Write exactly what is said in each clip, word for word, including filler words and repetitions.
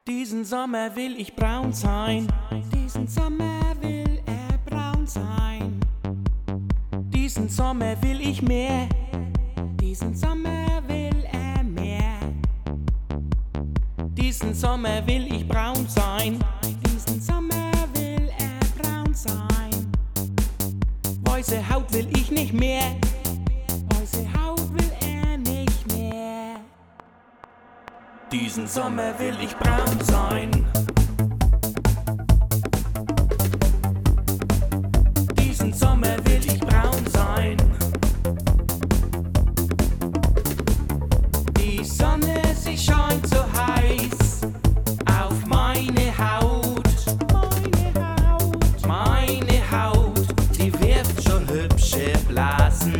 Diesen Sommer will ich braun sein. Diesen Sommer will er braun sein. Diesen Sommer will ich mehr. Diesen Sommer will er mehr. Diesen Sommer will ich braun sein. Diesen Sommer will er braun sein. Weiße Haut will ich nicht mehr. Weiße Haut will er nicht mehr. Diesen Sommer will ich braun sein. Diesen Sommer will ich braun sein. Die Sonne, sie scheint so heiß auf meine Haut. Meine Haut, Meine Haut, die wirft schon hübsche Blasen.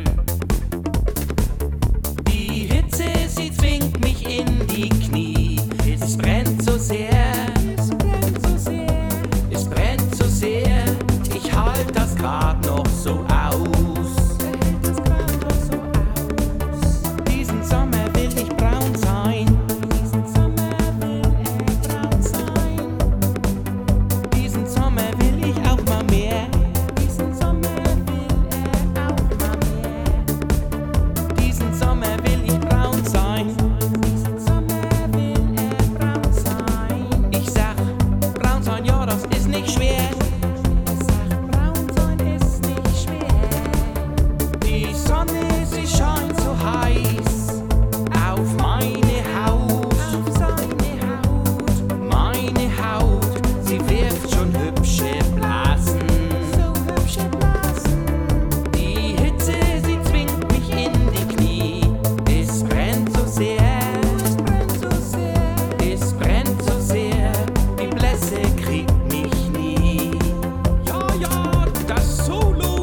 Die Hitze, sie zwingt mich in die Knie. Es brennt so sehr, es brennt so sehr. es brennt so sehr. Ich halt das grad noch so aus. Er hält es grad noch so aus. Diesen Sommer will ich braun sein. Diesen Sommer will er braun sein. Diesen Sommer will ich auch mal mehr. Diesen Sommer will er auch mal mehr. Diesen Sommer will ich braun sein. Diesen Sommer will er braun sein. Ich sag, braun sein, ja, das ist nicht schwer. Er sagt, braun sein ist nicht schwer. Die Sonne, sie scheint so heiß auf meine Haut. Auf seine Haut, Meine Haut, sie wirft schon hübsche Blasen. so hübsche Blasen. Die Hitze, sie zwingt mich in die Knie. Es brennt so sehr, Es brennt so sehr. es brennt so sehr. Die Blässe kriegt mich nie. Ja, ja, das Solo.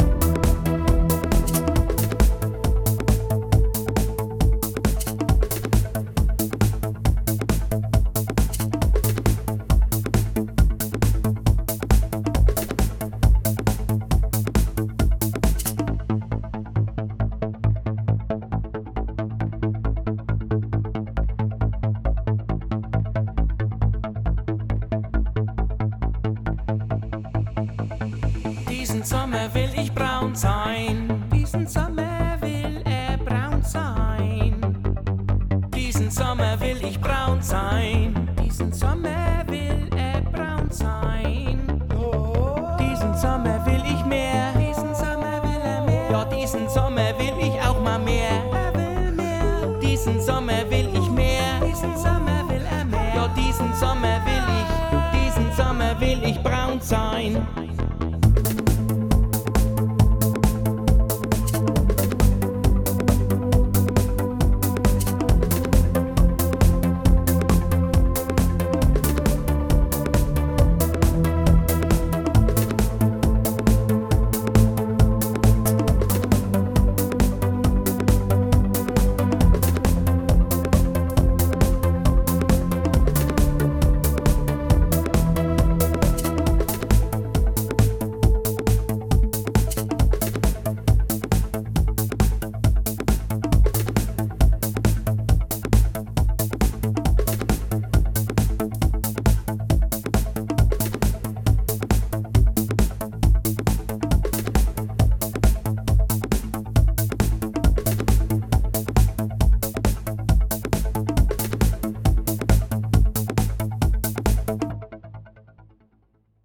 Diesen Sommer will ich braun sein. Diesen Sommer will er braun sein. Diesen Sommer will ich braun sein. Diesen Sommer will er braun sein. Diesen Sommer will ich mehr. Diesen Sommer will er mehr. Ja, diesen Sommer will ich auch mal mehr. Er will mehr. Diesen Sommer will ich mehr. Diesen Sommer will er mehr. Ja, diesen Sommer will ich, diesen Sommer will ich braun sein.